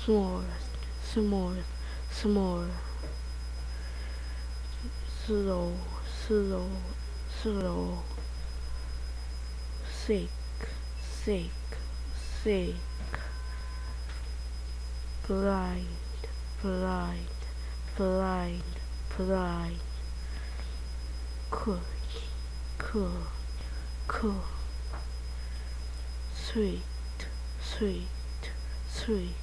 small, small, small, slow, slow, slow, sick, sick, sick, blind, blind, blind, blind, cool, cool, cool, sweet, sweet, sweet.